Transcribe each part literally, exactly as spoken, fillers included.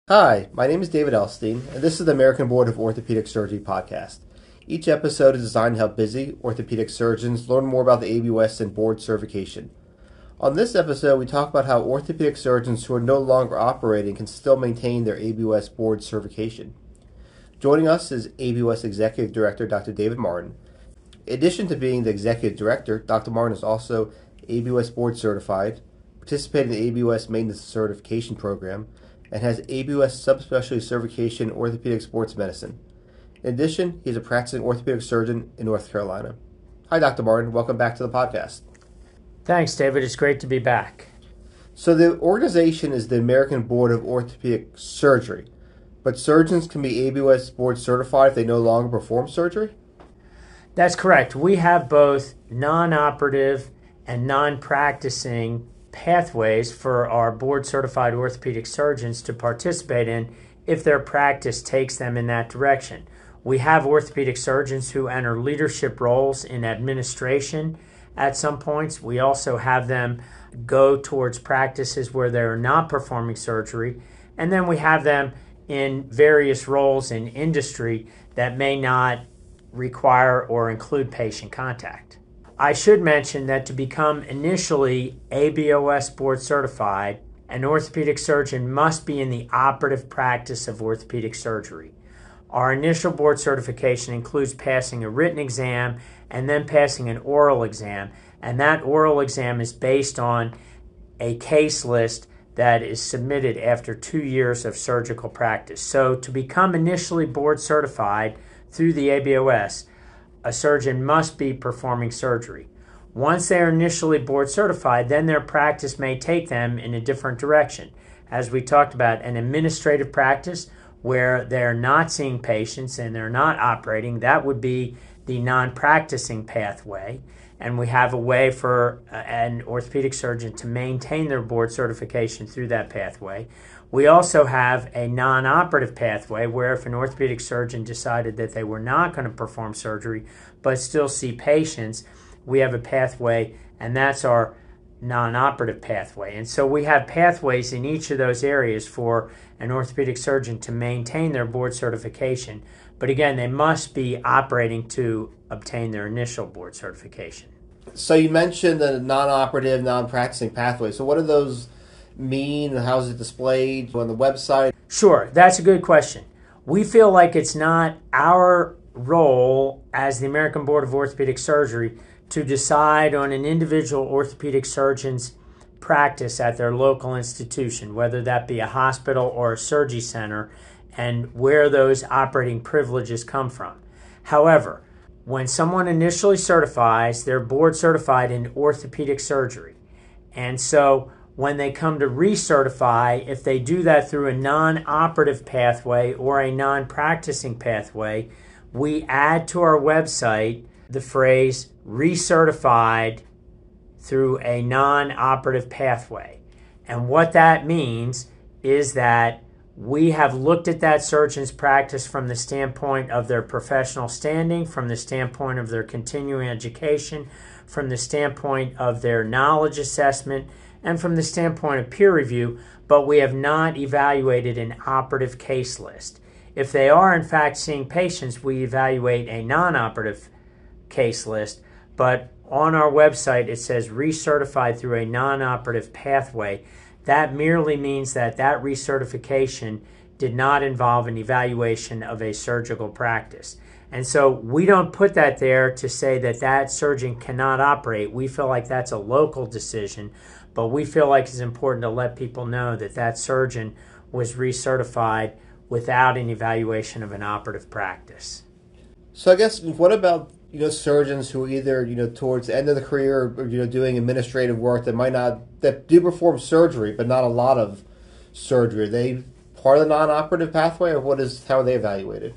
Hi, my name is David Elstein, and this is the American Board of Orthopedic Surgery podcast. Each episode is designed to help busy orthopedic surgeons learn more about the A B O S and board certification. On this episode, we talk about how orthopedic surgeons who are no longer operating can still maintain their A B O S board certification. Joining us is A B O S Executive Director Doctor David Martin. In addition to being the Executive Director, Doctor Martin is also A B O S board certified, participated in the A B O S Maintenance Certification Program, and has A B O S subspecialty certification in orthopedic sports medicine. In addition, he is a practicing orthopedic surgeon in North Carolina. Hi, Doctor Martin. Welcome back to the podcast. Thanks, David. It's great to be back. So the organization is the American Board of Orthopedic Surgery, but surgeons can be A B O S board certified if they no longer perform surgery? That's correct. We have both non-operative and non-practicing pathways for our board-certified orthopedic surgeons to participate in if their practice takes them in that direction. We have orthopedic surgeons who enter leadership roles in administration at some points. We also have them go towards practices where they're not performing surgery. And then we have them in various roles in industry that may not require or include patient contact. I should mention that to become initially A B O S board certified, an orthopedic surgeon must be in the operative practice of orthopedic surgery. Our initial board certification includes passing a written exam and then passing an oral exam, and that oral exam is based on a case list that is submitted after two years of surgical practice. So to become initially board certified through the A B O S, a surgeon must be performing surgery. Once they are initially board certified, then their practice may take them in a different direction. As we talked about, an administrative practice where they're not seeing patients and they're not operating, that would be the non-practicing pathway. And we have a way for an orthopedic surgeon to maintain their board certification through that pathway. We also have a non-operative pathway where if an orthopedic surgeon decided that they were not going to perform surgery but still see patients, we have a pathway, and that's our non-operative pathway. And so we have pathways in each of those areas for an orthopedic surgeon to maintain their board certification. But again, they must be operating to obtain their initial board certification. So you mentioned the non-operative, non-practicing pathway. So what do those mean? How is it displayed on the website? Sure, that's a good question. We feel like it's not our role as the American Board of Orthopedic Surgery to decide on an individual orthopedic surgeon's practice at their local institution, whether that be a hospital or a surgery center, and where those operating privileges come from. However, when someone initially certifies, they're board certified in orthopedic surgery. And so when they come to recertify, if they do that through a non-operative pathway or a non-practicing pathway, we add to our website the phrase recertified through a non-operative pathway. And what that means is that we have looked at that surgeon's practice from the standpoint of their professional standing, from the standpoint of their continuing education, from the standpoint of their knowledge assessment, and from the standpoint of peer review, but we have not evaluated an operative case list. If they are in fact seeing patients, we evaluate a non-operative case list, but on our website it says recertified through a non-operative pathway. That merely means that that recertification did not involve an evaluation of a surgical practice. And so we don't put that there to say that that surgeon cannot operate. We feel like that's a local decision, but we feel like it's important to let people know that that surgeon was recertified without an evaluation of an operative practice. So I guess what about you know surgeons who are either you know towards the end of the career or you know doing administrative work that might not that do perform surgery but not a lot of surgery? Are they part of the non-operative pathway, or what is how are they evaluated?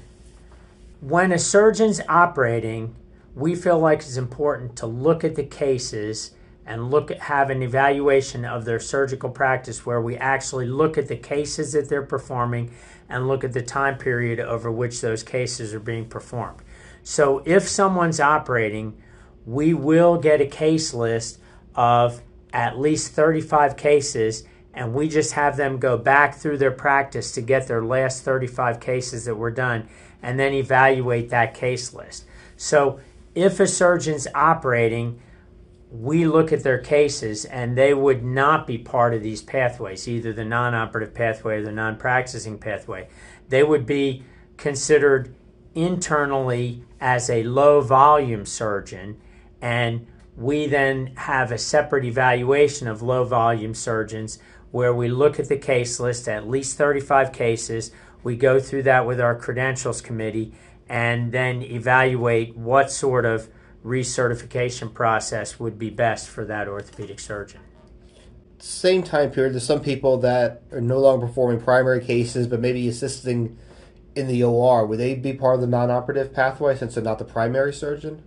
When a surgeon's operating, we feel like it's important to look at the cases and look at have an evaluation of their surgical practice where we actually look at the cases that they're performing and look at the time period over which those cases are being performed. So if someone's operating, we will get a case list of at least thirty-five cases and we just have them go back through their practice to get their last thirty-five cases that were done and then evaluate that case list. So if a surgeon's operating, we look at their cases and they would not be part of these pathways, either the non-operative pathway or the non-practicing pathway. They would be considered internally as a low volume surgeon, and we then have a separate evaluation of low volume surgeons where we look at the case list, at least thirty-five cases. We go through that with our credentials committee and then evaluate what sort of recertification process would be best for that orthopedic surgeon. Same time period, there's some people that are no longer performing primary cases but maybe assisting in the O R. Would they be part of the non-operative pathway since they're not the primary surgeon?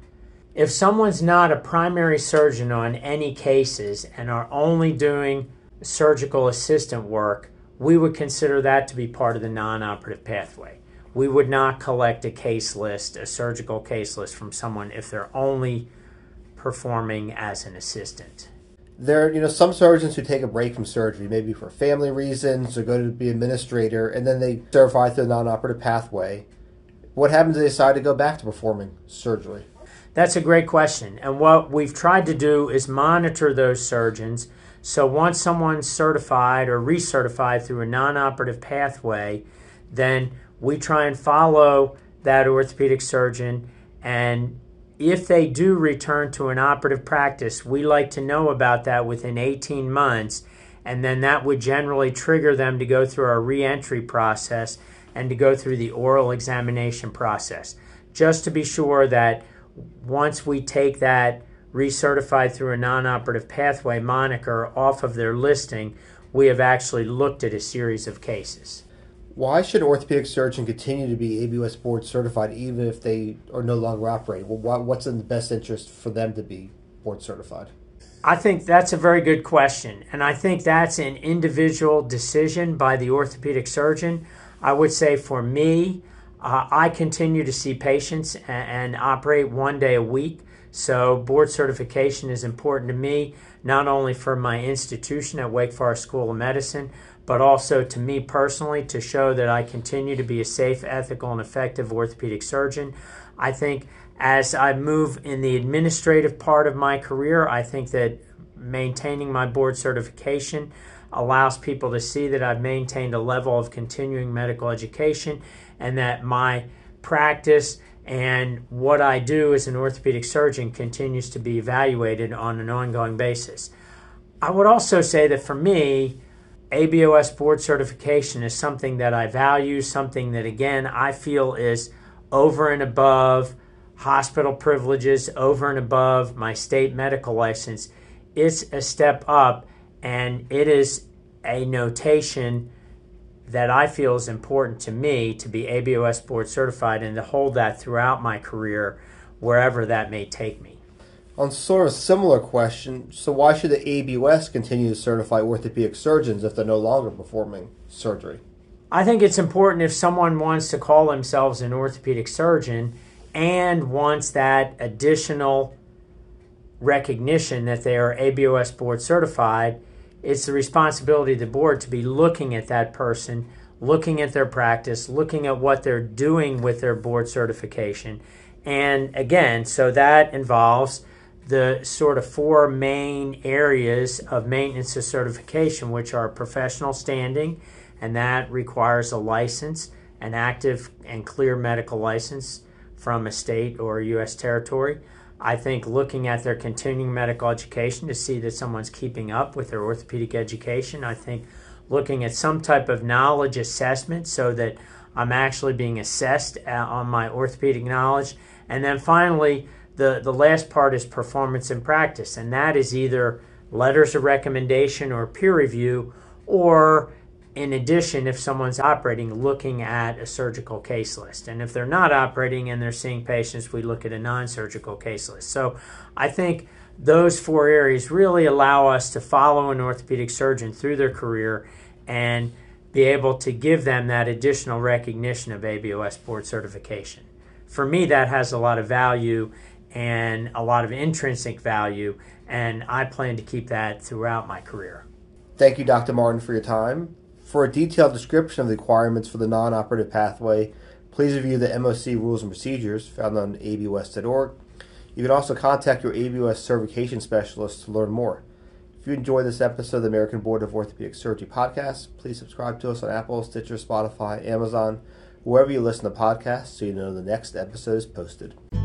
If someone's not a primary surgeon on any cases and are only doing surgical assistant work, we would consider that to be part of the non-operative pathway. We would not collect a case list, a surgical case list from someone if they're only performing as an assistant. There are, you know, some surgeons who take a break from surgery, maybe for family reasons or go to be administrator, and then they certify through the non-operative pathway. What happens if they decide to go back to performing surgery? That's a great question. And what we've tried to do is monitor those surgeons. So once someone's certified or recertified through a non-operative pathway, then we try and follow that orthopedic surgeon, and if they do return to an operative practice, we like to know about that within eighteen months, and then that would generally trigger them to go through our re-entry process and to go through the oral examination process, just to be sure that once we take that recertified through a non-operative pathway moniker off of their listing, we have actually looked at a series of cases. Why should an orthopedic surgeon continue to be A B O S board certified even if they are no longer operating? Well, what's in the best interest for them to be board certified? I think that's a very good question, and I think that's an individual decision by the orthopedic surgeon. I would say for me, uh, I continue to see patients and, and operate one day a week, so board certification is important to me, not only for my institution at Wake Forest School of Medicine, but also to me personally to show that I continue to be a safe, ethical, and effective orthopedic surgeon. I think as I move in the administrative part of my career, I think that maintaining my board certification allows people to see that I've maintained a level of continuing medical education and that my practice and what I do as an orthopedic surgeon continues to be evaluated on an ongoing basis. I would also say that for me, A B O S board certification is something that I value, something that, again, I feel is over and above hospital privileges, over and above my state medical license. It's a step up, and it is a notation that I feel is important to me to be A B O S board certified and to hold that throughout my career, wherever that may take me. On sort of a similar question, so why should the A B O S continue to certify orthopedic surgeons if they're no longer performing surgery? I think it's important if someone wants to call themselves an orthopedic surgeon and wants that additional recognition that they are A B O S board certified, it's the responsibility of the board to be looking at that person, looking at their practice, looking at what they're doing with their board certification. And again, so that involves the sort of four main areas of maintenance of certification, which are professional standing, and that requires a license, an active and clear medical license from a state or a U S territory. I think looking at their continuing medical education to see that someone's keeping up with their orthopedic education. I think looking at some type of knowledge assessment so that I'm actually being assessed on my orthopedic knowledge. And then finally, the, the last part is performance in practice, and that is either letters of recommendation or peer review, or in addition, if someone's operating, looking at a surgical case list. And if they're not operating and they're seeing patients, we look at a non-surgical case list. So I think those four areas really allow us to follow an orthopedic surgeon through their career and be able to give them that additional recognition of A B O S board certification. For me, that has a lot of value and a lot of intrinsic value, and I plan to keep that throughout my career. Thank you, Doctor Martin, for your time. For a detailed description of the requirements for the non-operative pathway, please review the M O C Rules and Procedures found on A B O S dot org. You can also contact your A B O S certification specialist to learn more. If you enjoyed this episode of the American Board of Orthopedic Surgery podcast, please subscribe to us on Apple, Stitcher, Spotify, Amazon, wherever you listen to podcasts so you know the next episode is posted.